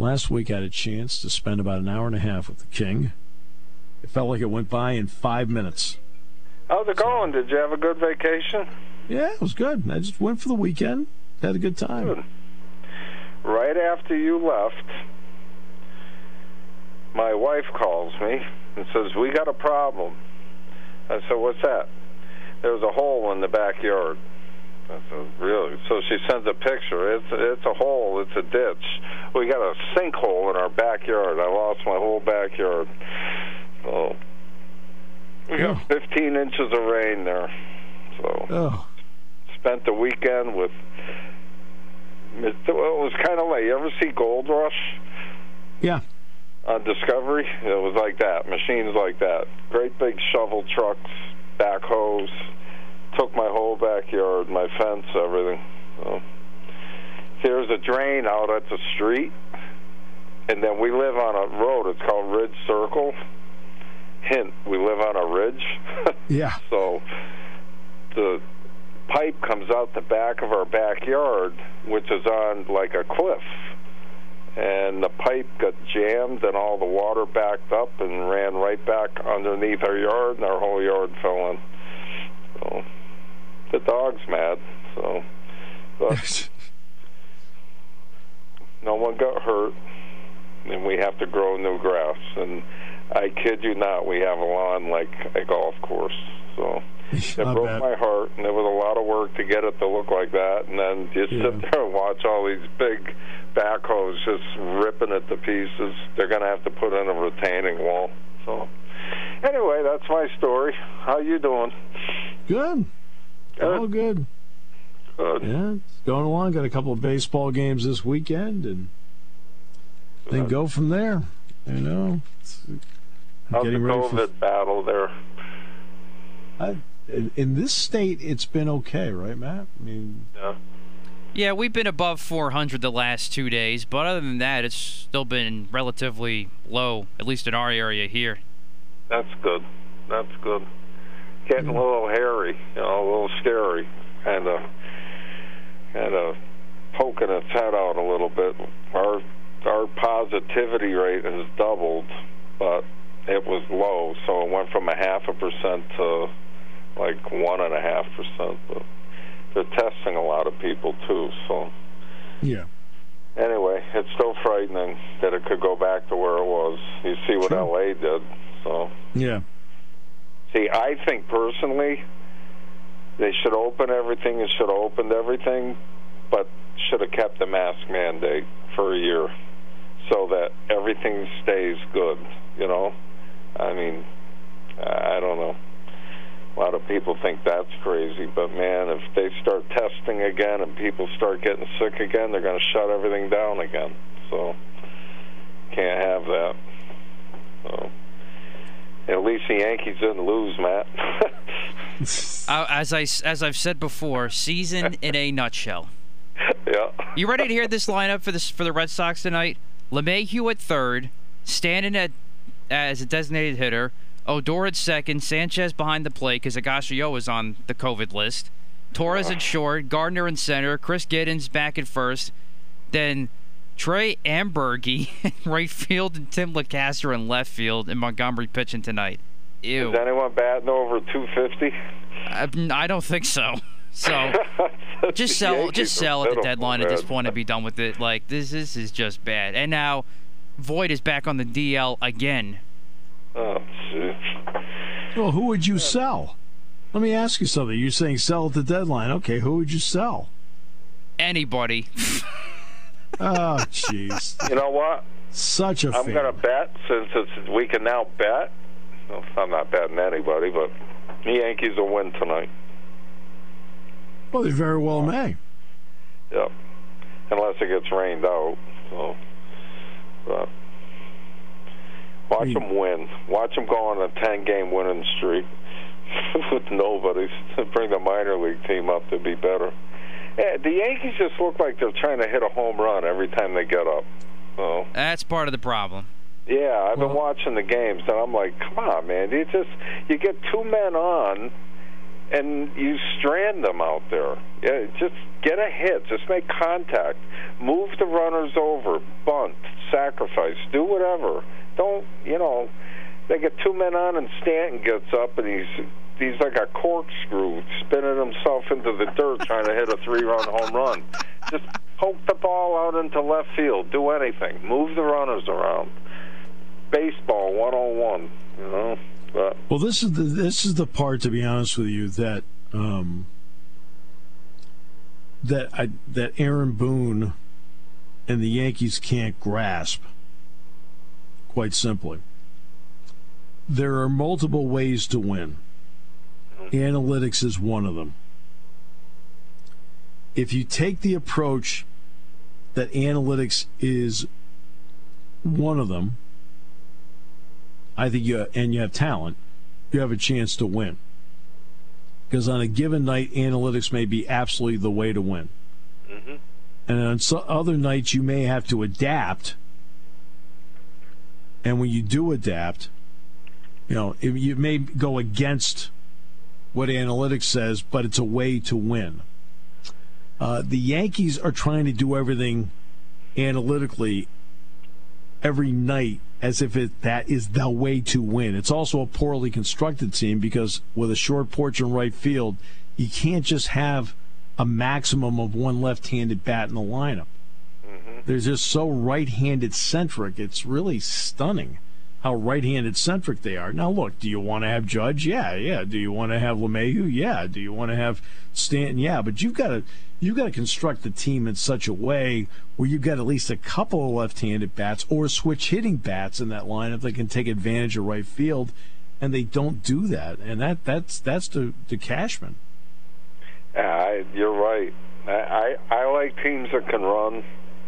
Last week I had a chance to spend about an hour and a half with the King. It felt like it went by in 5 minutes. How's it going? Did you have a good vacation? Yeah, it was good. I just went for the weekend. Had a good time. Good. Right after you left, my wife calls me and says, we got a problem. I said, what's that? There's a hole in the backyard. I said, really? So she sends a picture. It's a hole. It's a ditch. We got a sinkhole in our backyard. I lost my whole backyard. So we got 15 inches of rain there. So spent the weekend with. It was kind of like, you ever see Gold Rush? Yeah. On Discovery? It was like that. Machines like that. Great big shovel trucks, backhoes. Took my whole backyard, my fence, everything. So, there's a drain out at the street, and then we live on a road. It's called Ridge Circle. Hint, we live on a ridge. Yeah. So the pipe comes out the back of our backyard, which is on like a cliff. And the pipe got jammed, and all the water backed up and ran right back underneath our yard, and our whole yard fell in. So the dog's mad, so but no one got hurt, and we have to grow new grass. And I kid you not, we have a lawn like a golf course. So it broke my heart, and there was a lot of work to get it to look like that. And then you sit there and watch all these big backhoes just ripping it to pieces. They're going to have to put in a retaining wall. So anyway, that's my story. How you doing? Good. All good. Good. Yeah, it's going along. Got a couple of baseball games this weekend, and then go from there. You know, how's the COVID battle there? In this state, it's been okay, right, Matt? I mean, yeah, we've been above 400 the last 2 days, but other than that, it's still been relatively low, at least in our area here. That's good. That's good. Getting a little hairy, a little scary, kind of poking its head out a little bit. Our positivity rate has doubled, but it was low, so it went from 0.5% to like 1.5%. But they're testing a lot of people too, so yeah. Anyway, it's still frightening that it could go back to where it was. You see what LA did, so yeah. See, I think personally they should open everything and should have opened everything, but should have kept the mask mandate for a year so that everything stays good, I mean, I don't know. A lot of people think that's crazy, but, man, if they start testing again and people start getting sick again, they're going to shut everything down again. So can't have that. So at least the Yankees didn't lose, Matt. As I've said before, season in a nutshell. Yeah. You ready to hear this lineup for the Red Sox tonight? LeMahieu at third, Stanton as a designated hitter, Odor at second, Sanchez behind the plate because Agasio is on the COVID list, Torres at short, Gardner in center, Chris Giddens back at first, then Trey Amberge in right field and Tim LeCastro in left field, and Montgomery pitching tonight. Ew. Is anyone batting over 250? I don't think so. So just sell at the deadline at this point and be done with it. Like this is just bad. And now Voit is back on the DL again. Oh, shit. Well, who would you sell? Let me ask you something. You're saying sell at the deadline. Okay, who would you sell? Anybody. Oh, jeez. You know what? Such a I'm going to bet, since we can now bet. Well, I'm not betting anybody, but the Yankees will win tonight. Well, they very well may. Yep. Unless it gets rained out. So, but watch them win. Watch them go on a 10-game winning streak with nobody. Bring the minor league team up to be better. Yeah, the Yankees just look like they're trying to hit a home run every time they get up. So that's part of the problem. Yeah, I've been watching the games, and I'm like, come on, man. You get two men on, and you strand them out there. Yeah, just get a hit. Just make contact. Move the runners over. Bunt. sacrifice. Do whatever. Don't, they get 2 men on and Stanton gets up and he's like a corkscrew spinning himself into the dirt trying to hit a 3-run home run. Just poke the ball out into left field. Do anything. Move the runners around. Baseball 101, But, well, this is the part, to be honest with you, that that Aaron Boone and the Yankees can't grasp. Quite simply, there are multiple ways to win. Analytics is one of them. If you take the approach that analytics is one of them, I think you have talent, you have a chance to win. Because on a given night, analytics may be absolutely the way to win. Mm-hmm. And on some other nights, you may have to adapt. And when you do adapt, you may go against what analytics says, but it's a way to win. The Yankees are trying to do everything analytically every night as if that is the way to win. It's also a poorly constructed team because with a short porch in right field, you can't just have a maximum of one left-handed bat in the lineup. Mm-hmm. They're just so right-handed centric. It's really stunning how right-handed centric they are. Now, look, do you want to have Judge? Yeah. Do you want to have LeMahieu? Yeah. Do you want to have Stanton? Yeah. But you've got to construct the team in such a way where you've got at least a couple of left-handed bats or switch hitting bats in that lineup that can take advantage of right field, and they don't do that. And that's the Cashman. You're right. I like teams that can run.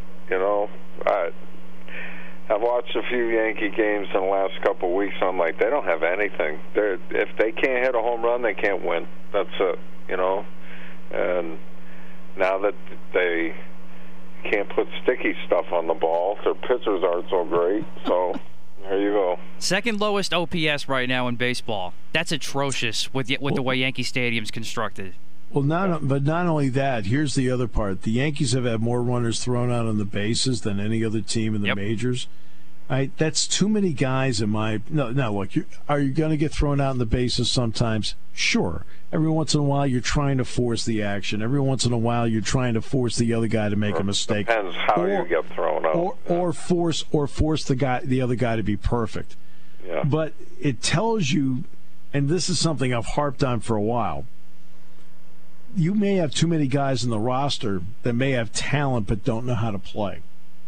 I've watched a few Yankee games in the last couple of weeks. I'm like, they don't have anything. If they can't hit a home run, they can't win. That's it, And now that they can't put sticky stuff on the ball, their pitchers aren't so great. So there you go. Second lowest OPS right now in baseball. That's atrocious with the way Yankee Stadium's constructed. Well, not only that, here's the other part. The Yankees have had more runners thrown out on the bases than any other team in the majors. That's too many guys in my... No, look, are you going to get thrown out on the bases sometimes? Sure. Every once in a while, you're trying to force the action. Every once in a while, you're trying to force the other guy to make a mistake. Depends how you get thrown out. Or force the other guy to be perfect. Yeah. But it tells you, and this is something I've harped on for a while, you may have too many guys in the roster that may have talent but don't know how to play.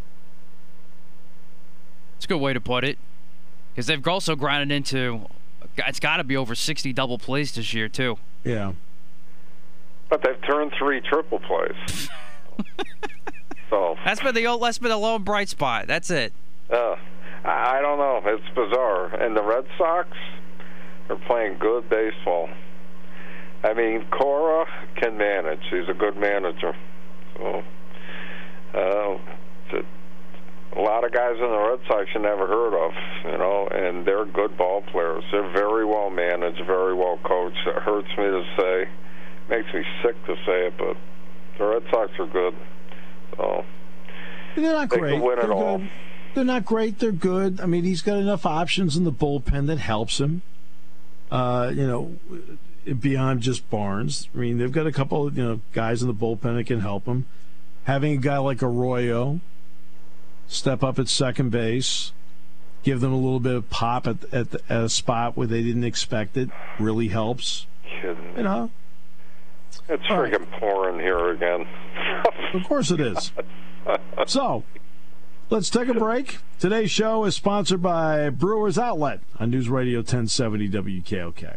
It's a good way to put it. Because they've also grounded into, it's got to be over 60 double plays this year, too. Yeah. But they've turned 3 triple plays. So that's been the lone bright spot. That's it. I don't know. It's bizarre. And the Red Sox are playing good baseball. I mean, Cora can manage. He's a good manager. So, a lot of guys in the Red Sox you never heard of, and they're good ball players. They're very well managed, very well coached. It hurts me to say, makes me sick to say it, but the Red Sox are good. So they're not great. They can win it all. They're not great. They're good. I mean, he's got enough options in the bullpen that helps him. Beyond just Barnes. I mean, they've got a couple of guys in the bullpen that can help them. Having a guy like Arroyo step up at second base, give them a little bit of pop at a spot where they didn't expect it, really helps. Kidding. It's friggin' pouring here again. Of course it is. So, let's take a break. Today's show is sponsored by Brewers Outlet on News Radio 1070 WKOK.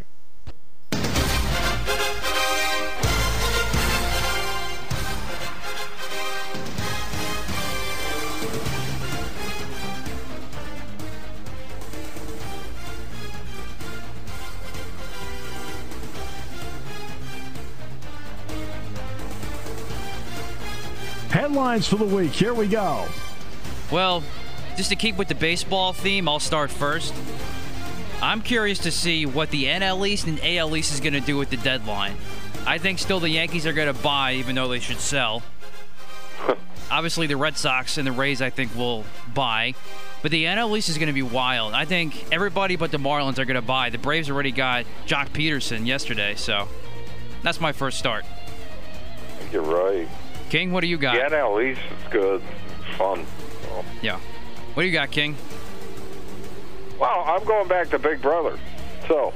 Headlines for the week. Here we go. Well, just to keep with the baseball theme, I'll start first. I'm curious to see what the NL East and AL East is going to do with the deadline. I think still the Yankees are going to buy, even though they should sell. Obviously, the Red Sox and the Rays, I think, will buy. But the NL East is going to be wild. I think everybody but the Marlins are going to buy. The Braves already got Jock Peterson yesterday, so that's my first start. You're right. King, what do you got? The NL East is good. It's fun. So. Yeah. What do you got, King? Well, I'm going back to Big Brother. So,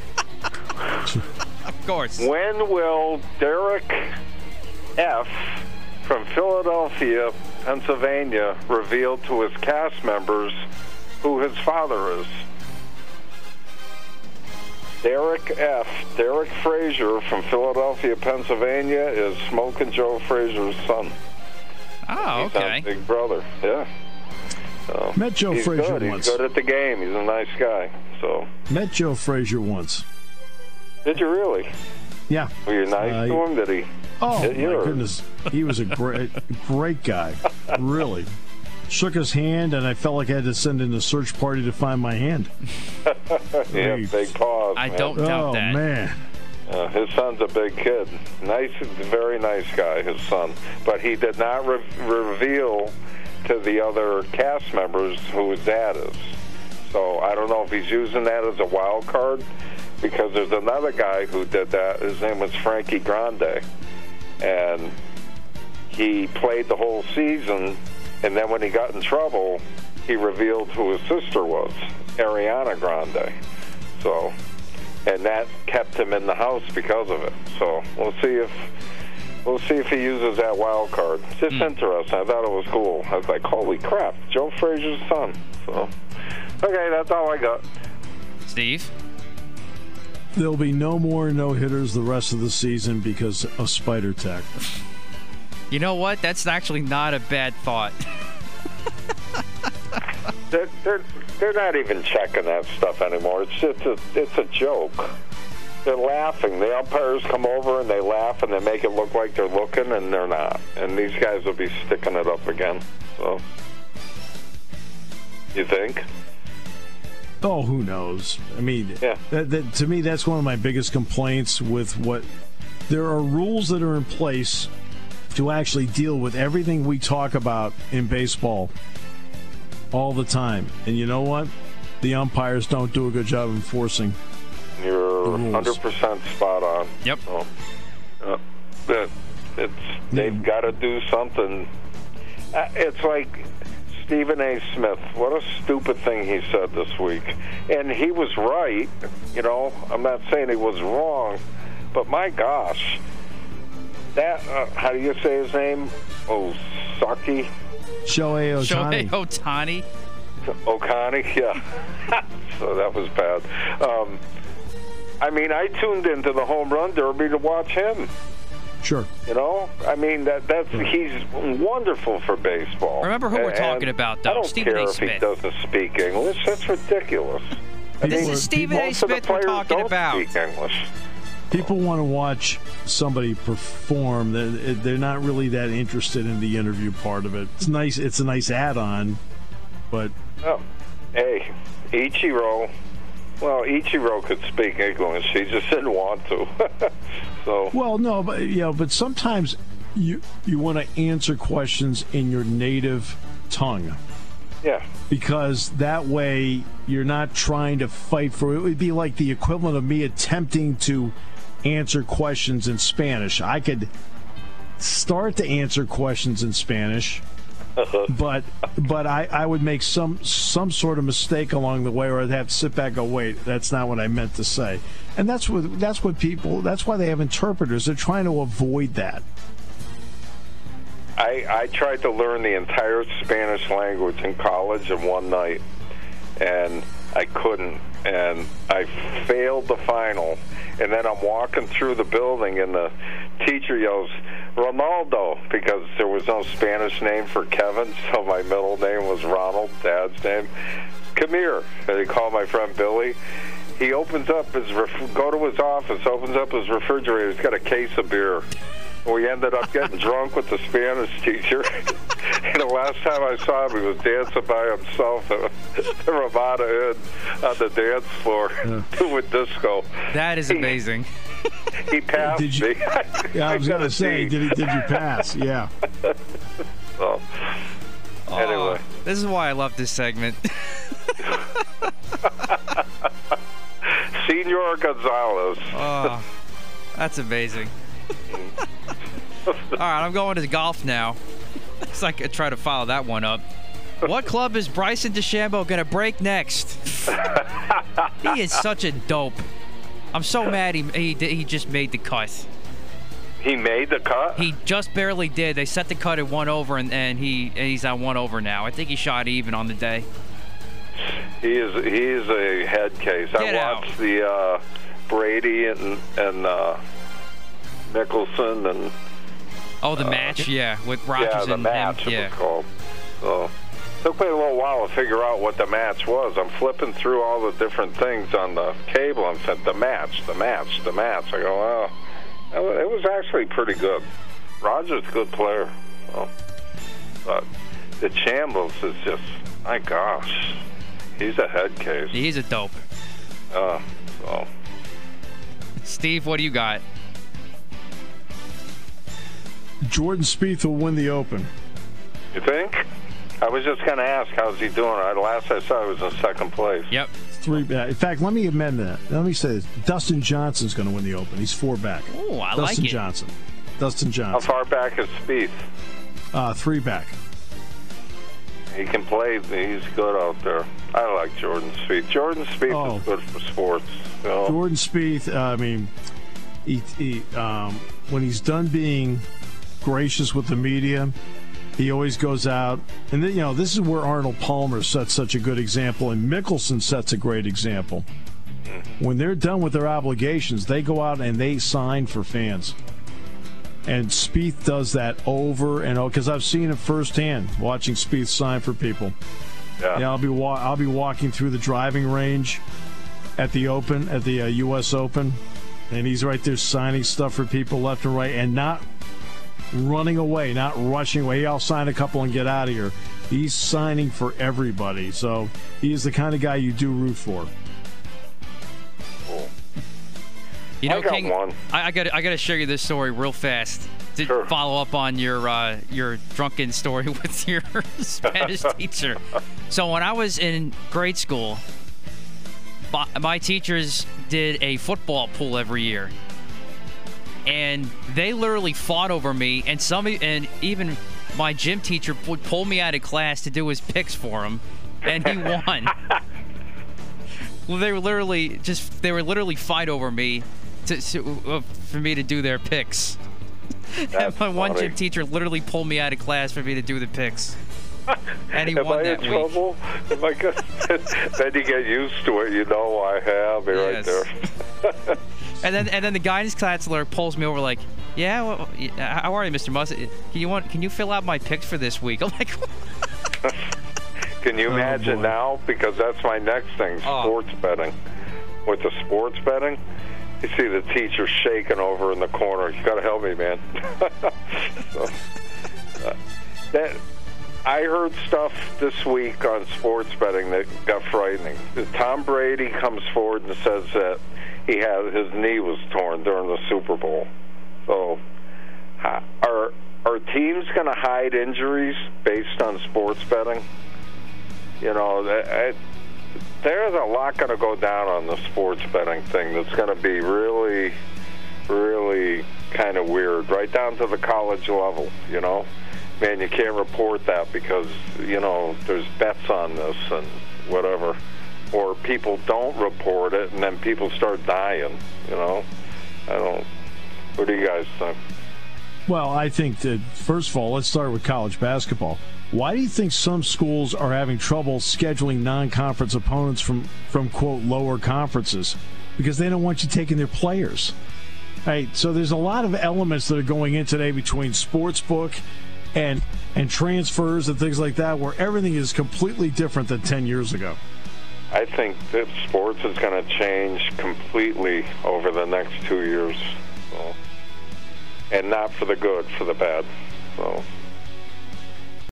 of course. When will Derek F. from Philadelphia, Pennsylvania, reveal to his cast members who his father is? Derek F. Derek Frazier from Philadelphia, Pennsylvania, is Smoking Joe Frazier's son. Oh, He's okay. on Big Brother, yeah. So, Met Joe Frazier good. once. He's good at the game. He's a nice guy. So Met Joe Frazier once. Did you really? Yeah. Were you nice to him? Did he? Oh, hit you, my or? goodness. He was a great guy. Really. Shook his hand, and I felt like I had to send in a search party to find my hand. Yeah, big paws. I man. don't doubt that. Oh, man. His son's a big kid. Nice, very nice guy, his son. But he did not reveal to the other cast members who his dad is. So I don't know if he's using that as a wild card, because there's another guy who did that. His name was Frankie Grande. And he played the whole season, and then when he got in trouble, he revealed who his sister was, Ariana Grande. So, and that kept him in the house because of it. So we'll see if he uses that wild card. It's just interesting. I thought it was cool. I was like, holy crap, Joe Frazier's son. So, okay, that's all I got. Steve? There'll be no more no-hitters the rest of the season because of spider tack. You know what? That's actually not a bad thought. They're not even checking that stuff anymore. It's a joke. They're laughing. The umpires come over and they laugh and they make it look like they're looking, and they're not. And these guys will be sticking it up again. So, you think? Oh, who knows? I mean, Yeah. to me, that's one of my biggest complaints with what... There are rules that are in place to actually deal with everything we talk about in baseball all the time. And you know what? The umpires don't do a good job enforcing. You're The rules. 100% spot on. Yep. So, they've got to do something. It's like Stephen A. Smith. What a stupid thing he said this week. And he was right. You know, I'm not saying he was wrong, but my gosh, that how do you say his name? Osaki? Shohei Ohtani. Shohei Ohtani. Ohtani, yeah. So that was bad. I mean, I tuned into the home run derby to watch him. Sure. You know, I mean he's wonderful for baseball. Remember who we're talking about, though? I don't Stephen care A. if he Smith. doesn't speak English. That's ridiculous. This is Stephen A. Most of the Smith we're players talking don't about. speak English. People want to watch somebody perform. They're not really that interested in the interview part of it. It's nice. It's a nice add-on, but Oh, hey, Ichiro. Well, Ichiro could speak English. He just didn't want to. So. well, no, but sometimes you want to answer questions in your native tongue. Yeah. Because that way you're not trying to fight for it. It would be like the equivalent of me attempting to answer questions in Spanish. I could start to answer questions in Spanish, but I would make some sort of mistake along the way, or I'd have to sit back and go, wait, that's not what I meant to say. And that's why they have interpreters. They're trying to avoid that. I tried to learn the entire Spanish language in college in one night, and I couldn't, and I failed the final. And then I'm walking through the building, and the teacher yells, Ronaldo, because there was no Spanish name for Kevin, so my middle name was Ronald, Dad's name. Come here. And he called my friend Billy. He opens up go to his office, opens up his refrigerator. He's got a case of beer. We ended up getting drunk with the Spanish teacher. And the last time I saw him, he was dancing by himself at the Ramada Inn on the dance floor doing disco. That is amazing. He passed me. Yeah, I was going to say, did you pass? Yeah. So, This is why I love this segment. Senor Gonzalez. Oh, that's amazing. All right, I'm going to golf now. It's like I try to follow that one up. What club is Bryson DeChambeau going to break next? He is such a dope. I'm so mad he just made the cut. He made the cut? He just barely did. They set the cut at 1 over, and he's on 1 over now. I think he shot even on the day. He is a head case. Get I watched the Brady and Mickelson and the match, with Rodgers the and match him. it was called. So it took me a little while to figure out what the match was. I'm flipping through all the different things on the cable and said the match. I go, well, it was actually pretty good. Rodgers a good player. So, but the Chambliss is just, my gosh, he's a head case. He's a dope. So. Steve, what do you got? Jordan Spieth will win the Open. You think? I was just going to ask, how's he doing? Last I saw, he was in second place. Yep. 3 back. In fact, let me amend that. Let me say this. Dustin Johnson's going to win the Open. He's 4 back. Oh, I Dustin like it. Dustin Johnson. How far back is Spieth? 3 back. He can play. He's good out there. I like Jordan Spieth. Jordan Spieth is good for sports. So. Jordan Spieth, I mean, he when he's done being gracious with the media, he always goes out. And then, this is where Arnold Palmer sets such a good example, and Mickelson sets a great example. When they're done with their obligations, they go out and they sign for fans. And Spieth does that over and over, because I've seen it firsthand, watching Spieth sign for people. Yeah. I'll be walking through the driving range at the Open, at the U.S. Open, and he's right there signing stuff for people left and right, and not running away, not rushing away. I'll sign a couple and get out of here. He's signing for everybody, so he is the kind of guy you do root for. Cool. You know, I got King, one. I got to share you this story real fast to follow up on your drunken story with your Spanish teacher. So when I was in grade school, my teachers did a football pool every year, and they literally fought over me. And even my gym teacher would pull me out of class to do his picks for him, and he won. Well, they were literally fight over me for me to do their picks. And my one gym teacher literally pulled me out of class for me to do the picks. And he won that week. Am I in trouble? Then you get used to it. You know I have. You're right there. And then the guidance counselor pulls me over like, yeah, well, how are you, Mr. Mussett? Can you fill out my picks for this week? I'm like, can you imagine now? Because that's my next thing, sports betting. With the sports betting, you see the teacher shaking over in the corner. You got to help me, man. I heard stuff this week on sports betting that got frightening. Tom Brady comes forward and says that his knee was torn during the Super Bowl. So, are teams going to hide injuries based on sports betting? You know, there's a lot going to go down on the sports betting thing that's going to be really, really kind of weird, right down to the college level, you know. Man, you can't report that because, you know, there's bets on this and whatever. Or people don't report it, and then people start dying, you know. What do you guys think? Well, I think that, first of all, let's start with college basketball. Why do you think some schools are having trouble scheduling non-conference opponents from quote, lower conferences? Because they don't want you taking their players. Right? So there's a lot of elements that are going in today between sportsbook and transfers and things like that, where everything is completely different than 10 years ago. I think that sports is going to change completely over the next 2 years. So. And not for the good, for the bad. So.